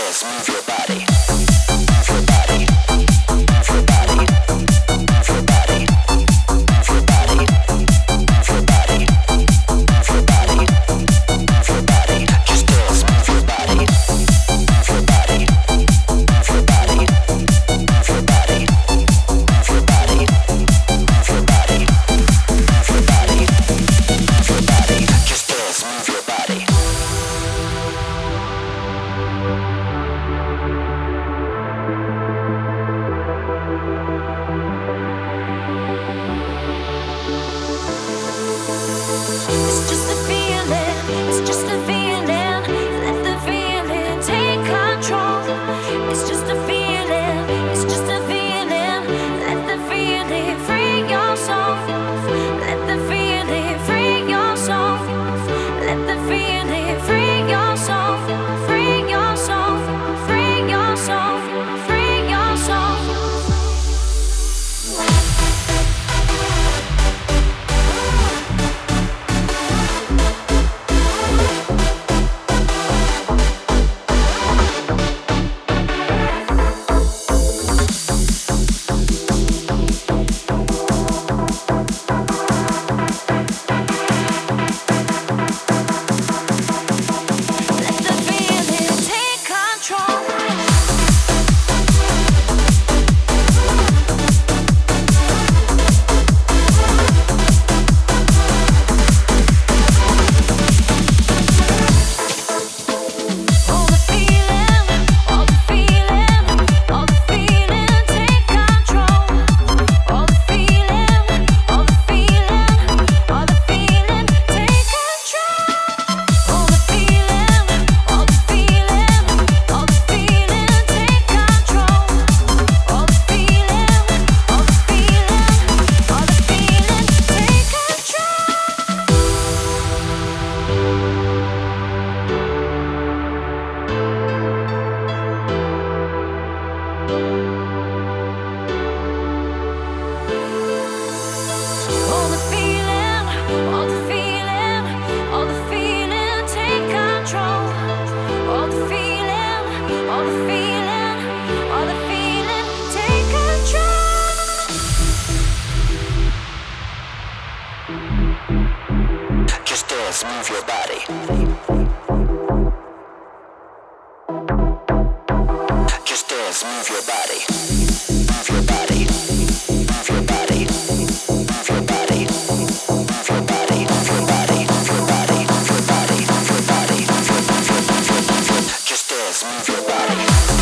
dance, move your body. Move your body. Move your body. Move your body. Move your body. Move your body. Move your body. Move your body. Just dance, move your body. Move your body. Move your body. Move your body. Move your body. Move your body. Move your body. Move your body. Just dance, move your body. It's just a feeling, it's just a feeling. Let the feeling take control. It's just a feeling, it's just a feeling. Let the feeling free your soul. Let the feeling free your soul. Let the feeling free your soul. Free your soul, free your soul, free your soul. Let the feeling take control. All the feeling, all the feeling, all the feeling, take control. All the feeling, all the feeling, all the feeling, take control. All the feeling, all the feeling, all the feeling, take control. All the feeling, all the feeling, all the feeling, take control. All the feeling, all the feeling, all the feeling, take control. All the feeling, all the feeling, all the feeling, take control. Just dance, move your body. Just dance, move your body. Move your body. Move your body. Move your body. Move your body. Move your body. Move your body. Move your body. Move your body. Move your body. Just dance, move your body.